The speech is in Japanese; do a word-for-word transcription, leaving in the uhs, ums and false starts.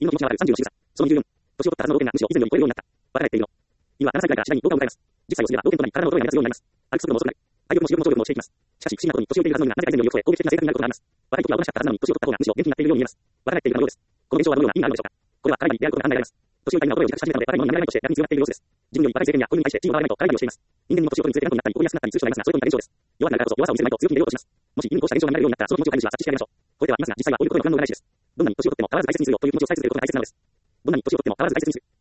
犬の気持ちがわかるさんじゅうの仕草。その理由よん。年を取ったはずの老犬がむしろ以前より超えるようになった。わからないっているの。犬はななさいくらいから次第に老化を迎えます。じゅっさいを過ぎれば老犬となり体の衰えが目立つようになります。歩く速度も遅くなる。体力も視力も聴力もしていきます。しかし、不思議なことに年老いているはずの犬がなぜか以前よりよく超え、攻撃的な性格になることがあります。若い時はおとなしかったはずなのに、年を取った方がむしろ元気になっているように見えます。わからないっているのようです。この現象はどのような意味があるのでしょうか。これは体内に出会うことが考えられます。年老いた犬が衰えを自覚し始めたので、若い者になれないとして逆に強がっている様子です。自分より若い政権や子犬に対して地位を回らないと体内をしています。人間にも年を取るにつれて頑固になったり、怒りやすくなったり、通所になりますが、そういうことになる現象です。弱くなるからこそ弱さを見せないと強気に出ようとします。もし犬にこうした現象が見られるようになったら、その気持ちを飼い主は察知してあげましょう。超えてはいますが、実際はこういうことには不安の占い師です。どんなに年を取っても変わらず大切にするよという気持ちを大切にすることが大切なのです。どんなに年を取っても変わらず大切にする。